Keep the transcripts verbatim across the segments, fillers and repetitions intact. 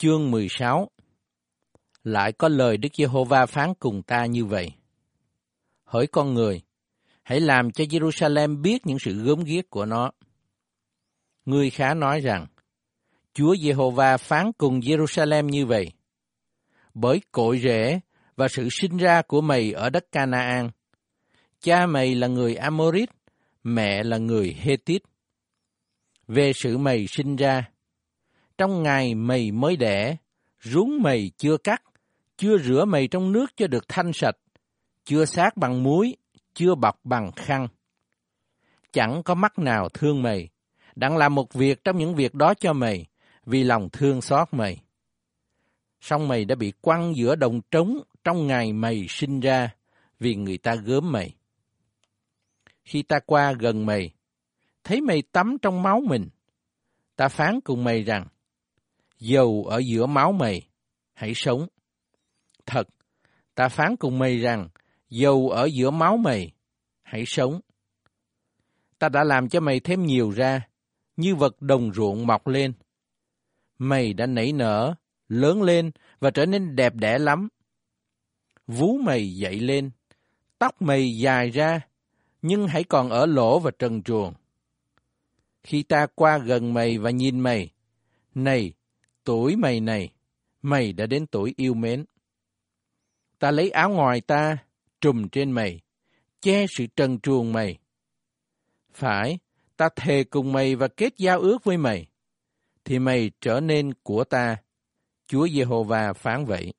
Chương mười sáu. Lại có lời Đức Giê-hô-va phán cùng ta như vậy: Hỡi con người, hãy làm cho Jerusalem biết những sự gớm ghiếc của nó. Ngươi khá nói rằng, Chúa Giê-hô-va phán cùng Jerusalem như vậy: Bởi cội rễ và sự sinh ra của mày ở đất Ca-na-an, cha mày là người Amorit, mẹ là người Hê-tít. Về sự mày sinh ra, trong ngày mày mới đẻ, rúng mày chưa cắt, chưa rửa mày trong nước cho được thanh sạch, chưa sát bằng muối, chưa bọc bằng khăn. Chẳng có mắt nào thương mày, đặng làm một việc trong những việc đó cho mày, vì lòng thương xót mày. Song mày đã bị quăng giữa đồng trống trong ngày mày sinh ra, vì người ta gớm mày. Khi ta qua gần mày, thấy mày tắm trong máu mình, ta phán cùng mày rằng, dầu ở giữa máu mày, hãy sống. Thật, ta phán cùng mày rằng, dầu ở giữa máu mày, hãy sống. Ta đã làm cho mày thêm nhiều ra, như vật đồng ruộng mọc lên. Mày đã nảy nở, lớn lên và trở nên đẹp đẽ lắm. Vú mày dậy lên, tóc mày dài ra, nhưng hãy còn ở lỗ và trần truồng. Khi ta qua gần mày và nhìn mày, này, tuổi mày này, mày đã đến tuổi yêu mến. Ta lấy áo ngoài ta, trùm trên mày, che sự trần truồng mày. Phải, ta thề cùng mày và kết giao ước với mày, thì mày trở nên của ta, Chúa Giê-hô-va phán vậy.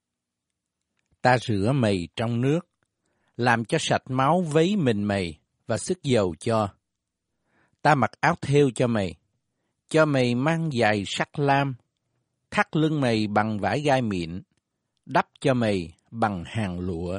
Ta rửa mày trong nước, làm cho sạch máu vấy mình mày và sức dầu cho. Ta mặc áo thêu cho mày, cho mày mang giày sắt lam, thắt lưng mày bằng vải gai mịn, đắp cho mày bằng hàng lụa.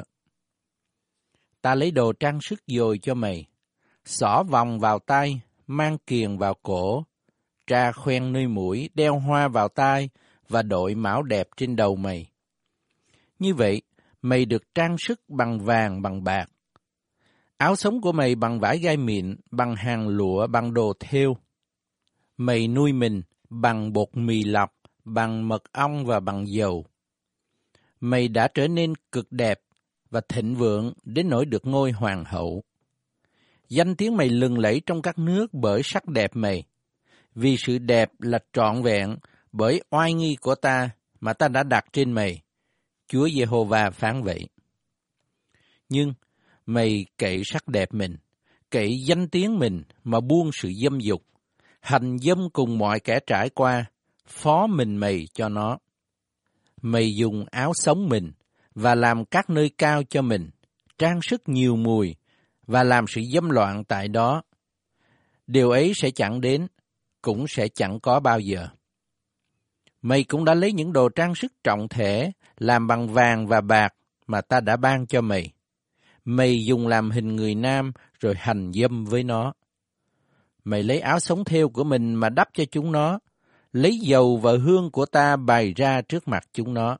Ta lấy đồ trang sức dồi cho mày, xỏ vòng vào tay, mang kiềng vào cổ, tra khoen nơi mũi, đeo hoa vào tai và đội mão đẹp trên đầu mày. Như vậy, mày được trang sức bằng vàng bằng bạc. Áo sống của mày bằng vải gai mịn, bằng hàng lụa, bằng đồ thêu. Mày nuôi mình bằng bột mì lọc, bằng mật ong và bằng dầu. Mày đã trở nên cực đẹp và thịnh vượng đến nỗi được ngôi hoàng hậu. Danh tiếng mày lừng lẫy trong các nước bởi sắc đẹp mày, vì sự đẹp là trọn vẹn bởi oai nghi của ta mà ta đã đặt trên mày, Chúa Giê-hô-va phán vậy. Nhưng mày cậy sắc đẹp mình, cậy danh tiếng mình mà buông sự dâm dục, hành dâm cùng mọi kẻ trải qua, phó mình mày cho nó. Mày dùng áo sống mình và làm các nơi cao cho mình, trang sức nhiều mùi và làm sự dâm loạn tại đó. Điều ấy sẽ chẳng đến, cũng sẽ chẳng có bao giờ. Mày cũng đã lấy những đồ trang sức trọng thể làm bằng vàng và bạc mà ta đã ban cho mày. Mày dùng làm hình người nam rồi hành dâm với nó. Mày lấy áo sống thêu của mình mà đắp cho chúng nó, lấy dầu và hương của ta bày ra trước mặt chúng nó.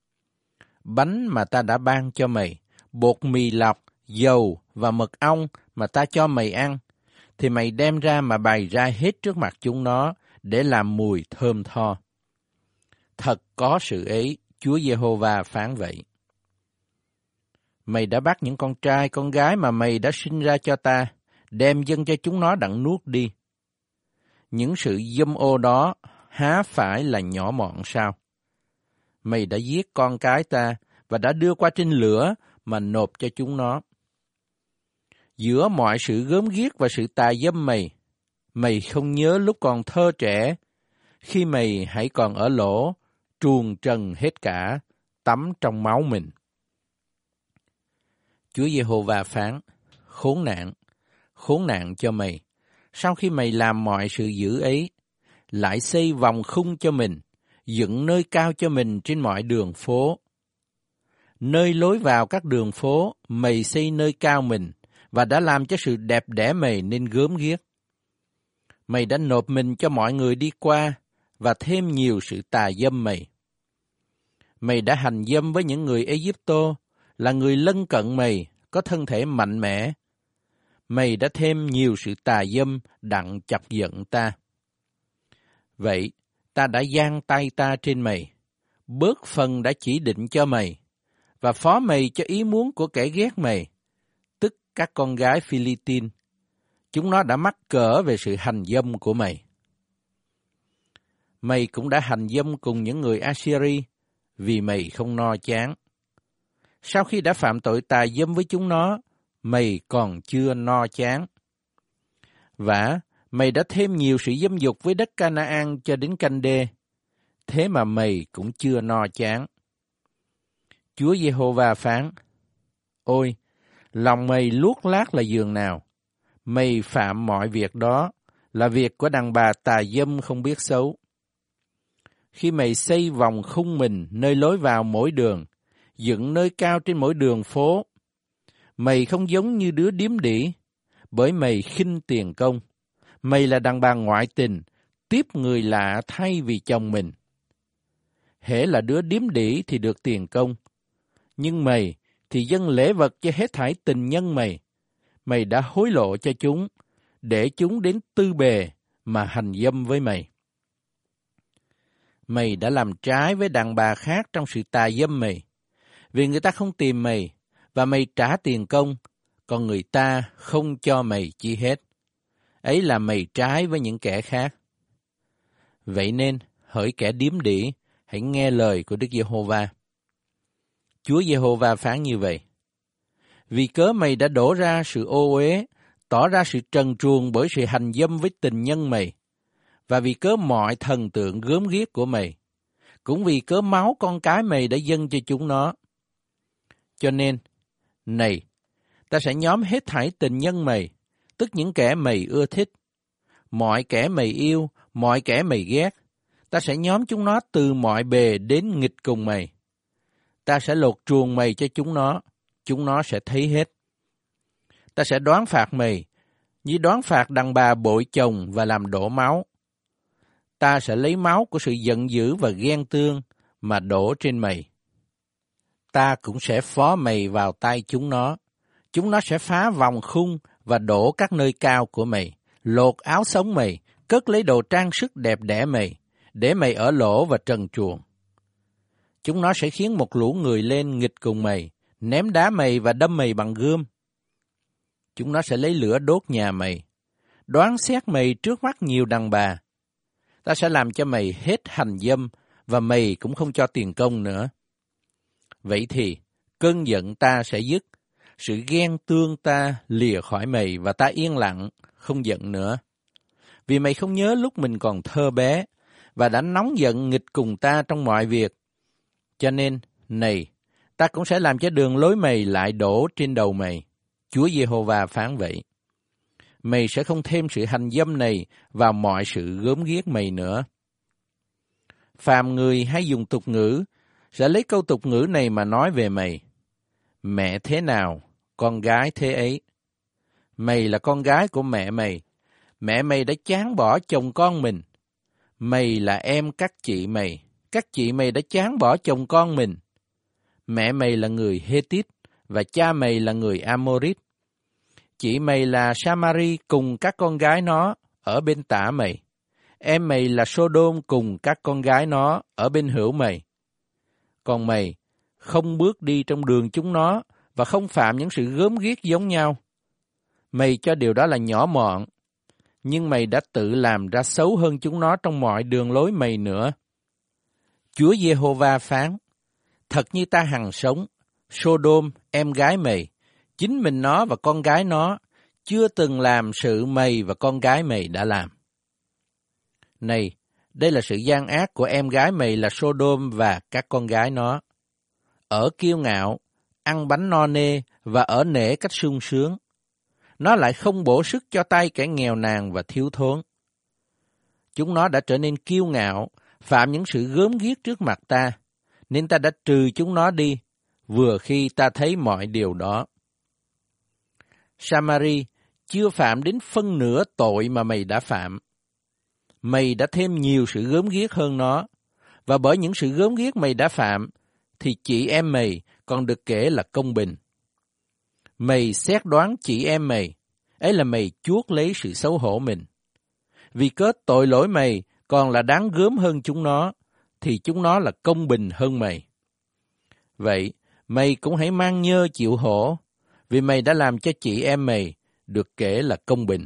Bánh mà ta đã ban cho mày, bột mì lọc, dầu và mật ong mà ta cho mày ăn, thì mày đem ra mà bày ra hết trước mặt chúng nó để làm mùi thơm tho. Thật có sự ấy, Chúa Giê-hô-va phán vậy. Mày đã bắt những con trai, con gái mà mày đã sinh ra cho ta, đem dâng cho chúng nó đặng nuốt đi. Những sự dâm ô đó há phải là nhỏ mọn sao? Mày đã giết con cái ta và đã đưa qua trên lửa mà nộp cho chúng nó. Giữa mọi sự gớm ghiếc và sự tà dâm mày, mày không nhớ lúc còn thơ trẻ, khi mày hãy còn ở lỗ, truồng trần hết cả, tắm trong máu mình. Chúa Giê-hô-va phán, khốn nạn, khốn nạn cho mày, sau khi mày làm mọi sự dữ ấy, lại xây vòng khung cho mình, dựng nơi cao cho mình trên mọi đường phố. Nơi lối vào các đường phố, mày xây nơi cao mình, và đã làm cho sự đẹp đẽ mày nên gớm ghiếc. Mày đã nộp mình cho mọi người đi qua, và thêm nhiều sự tà dâm mày. Mày đã hành dâm với những người Ê-díp-tô, là người lân cận mày, có thân thể mạnh mẽ. Mày đã thêm nhiều sự tà dâm đặng chọc giận ta. Vậy, ta đã giang tay ta trên mày, bớt phần đã chỉ định cho mày, và phó mày cho ý muốn của kẻ ghét mày, tức các con gái Philippines. Chúng nó đã mắc cỡ về sự hành dâm của mày. Mày cũng đã hành dâm cùng những người Assyri, vì mày không no chán. Sau khi đã phạm tội tà dâm với chúng nó, mày còn chưa no chán. Vả, mày đã thêm nhiều sự dâm dục với đất Canaan cho đến Canh Đê, thế mà mày cũng chưa no chán. Chúa Giê-hô-va phán: Ôi, lòng mày luốc lác là giường nào, mày phạm mọi việc đó, là việc của đàn bà tà dâm không biết xấu. Khi mày xây vòng khung mình nơi lối vào mỗi đường, dựng nơi cao trên mỗi đường phố, mày không giống như đứa điếm đỉ, bởi mày khinh tiền công. Mày là đàn bà ngoại tình, tiếp người lạ thay vì chồng mình. Hễ là đứa điếm đỉ thì được tiền công, nhưng mày thì dâng lễ vật cho hết thảy tình nhân mày. Mày đã hối lộ cho chúng, để chúng đến tư bề mà hành dâm với mày. Mày đã làm trái với đàn bà khác trong sự tà dâm mày, vì người ta không tìm mày, và mày trả tiền công, còn người ta không cho mày chi hết. Ấy là mày trái với những kẻ khác. Vậy nên, hỡi kẻ điếm đỉ, hãy nghe lời của Đức Giê-hô-va. Chúa Giê-hô-va phán như vậy: Vì cớ mày đã đổ ra sự ô uế, tỏ ra sự trần truồng bởi sự hành dâm với tình nhân mày, và vì cớ mọi thần tượng gớm ghiếc của mày, cũng vì cớ máu con cái mày đã dâng cho chúng nó. Cho nên, này, ta sẽ nhóm hết thảy tình nhân mày, tức những kẻ mày ưa thích, mọi kẻ mày yêu, mọi kẻ mày ghét, ta sẽ nhóm chúng nó từ mọi bề đến nghịch cùng mày. Ta sẽ lột truồng mày cho chúng nó, chúng nó sẽ thấy hết. Ta sẽ đoán phạt mày, như đoán phạt đàn bà bội chồng và làm đổ máu. Ta sẽ lấy máu của sự giận dữ và ghen tương mà đổ trên mày. Ta cũng sẽ phó mày vào tay chúng nó. Chúng nó sẽ phá vòng khung và đổ các nơi cao của mày, lột áo sống mày, cất lấy đồ trang sức đẹp đẽ mày, để mày ở lỗ và trần truồng. Chúng nó sẽ khiến một lũ người lên nghịch cùng mày, ném đá mày và đâm mày bằng gươm. Chúng nó sẽ lấy lửa đốt nhà mày, đoán xét mày trước mắt nhiều đàn bà. Ta sẽ làm cho mày hết hành dâm, và mày cũng không cho tiền công nữa. Vậy thì, cơn giận ta sẽ dứt, sự ghen tương ta lìa khỏi mày, và ta yên lặng, không giận nữa. Vì mày không nhớ lúc mình còn thơ bé, và đã nóng giận nghịch cùng ta trong mọi việc. Cho nên, này, ta cũng sẽ làm cho đường lối mày lại đổ trên đầu mày. Chúa Giê-hô-va phán vậy. Mày sẽ không thêm sự hành dâm này vào mọi sự gớm ghiếc mày nữa. Phàm người hay dùng tục ngữ, sẽ lấy câu tục ngữ này mà nói về mày. Mẹ thế nào, con gái thế ấy. Mày là con gái của mẹ mày. Mẹ mày đã chán bỏ chồng con mình. Mày là em các chị mày. Các chị mày đã chán bỏ chồng con mình. Mẹ mày là người Hê-tít, và cha mày là người A-mô-rít. Chị mày là Sa-ma-ri cùng các con gái nó ở bên tả mày. Em mày là Sô-đôm cùng các con gái nó ở bên hữu mày. Còn mày không bước đi trong đường chúng nó và không phạm những sự gớm ghiếc giống nhau. Mày cho điều đó là nhỏ mọn, nhưng mày đã tự làm ra xấu hơn chúng nó trong mọi đường lối mày nữa. Chúa Giê-hô-va phán: Thật như ta hằng sống, Sô-đôm, em gái mày, chính mình nó và con gái nó chưa từng làm sự mày và con gái mày đã làm. Này, đây là sự gian ác của em gái mày là Sô-đôm và các con gái nó. Ở kiêu ngạo, ăn bánh no nê và ở nể cách sung sướng. Nó lại không bổ sức cho tay kẻ nghèo nàn và thiếu thốn. Chúng nó đã trở nên kiêu ngạo, phạm những sự gớm ghiếc trước mặt ta, nên ta đã trừ chúng nó đi, vừa khi ta thấy mọi điều đó. Sa-ma-ri chưa phạm đến phân nửa tội mà mày đã phạm. Mày đã thêm nhiều sự gớm ghiếc hơn nó, và bởi những sự gớm ghiếc mày đã phạm, thì chị em mày còn được kể là công bình. Mày xét đoán chị em mày, ấy là mày chuốc lấy sự xấu hổ mình. Vì cớ tội lỗi mày, còn là đáng gớm hơn chúng nó, thì chúng nó là công bình hơn mày. Vậy, mày cũng hãy mang nhơ chịu hổ, vì mày đã làm cho chị em mày được kể là công bình.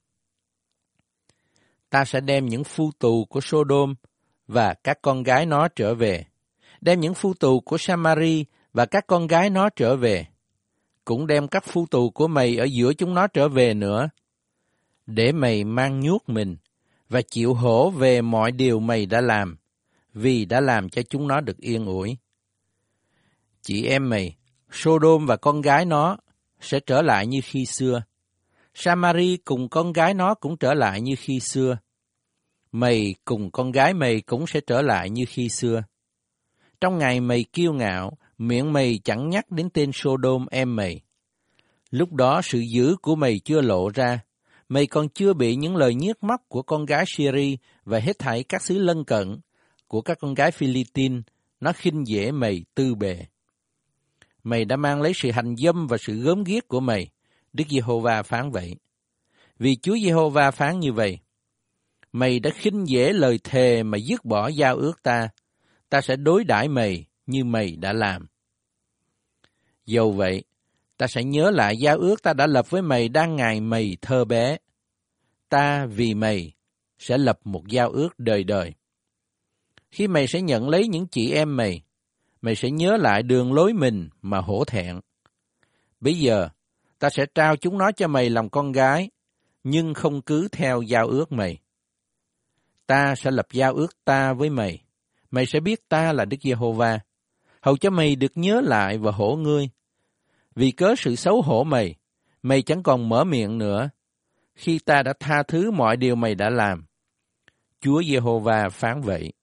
Ta sẽ đem những phu tù của Sodom và các con gái nó trở về, đem những phu tù của Samari và các con gái nó trở về, cũng đem các phu tù của mày ở giữa chúng nó trở về nữa, để mày mang nhuốc mình và chịu hổ về mọi điều mày đã làm, vì đã làm cho chúng nó được yên ủi. Chị em mày, Sodom và con gái nó sẽ trở lại như khi xưa. Samari cùng con gái nó cũng trở lại như khi xưa. Mày cùng con gái mày cũng sẽ trở lại như khi xưa. Trong ngày mày kiêu ngạo, miệng mày chẳng nhắc đến tên Sodom em mày. Lúc đó sự dữ của mày chưa lộ ra, mày còn chưa bị những lời nhiếc móc của con gái Syri và hết thảy các xứ lân cận, của các con gái Philippines, nó khinh dễ mày tư bề. Mày đã mang lấy sự hành dâm và sự gớm ghiếc của mày, Đức Giê-hô-va phán vậy. Vì Chúa Giê-hô-va phán như vậy: Mày đã khinh dễ lời thề mà dứt bỏ giao ước ta, ta sẽ đối đãi mày như mày đã làm. Dầu vậy, ta sẽ nhớ lại giao ước ta đã lập với mày đang ngày mày thơ bé. Ta vì mày sẽ lập một giao ước đời đời. Khi mày sẽ nhận lấy những chị em mày, mày sẽ nhớ lại đường lối mình mà hổ thẹn. Bây giờ, ta sẽ trao chúng nó cho mày làm con gái, nhưng không cứ theo giao ước mày. Ta sẽ lập giao ước ta với mày, mày sẽ biết ta là Đức Giê-hô-va, hầu cho mày được nhớ lại và hổ ngươi. Vì cớ sự xấu hổ mày, mày chẳng còn mở miệng nữa, khi ta đã tha thứ mọi điều mày đã làm. Chúa Giê-hô-va phán vậy.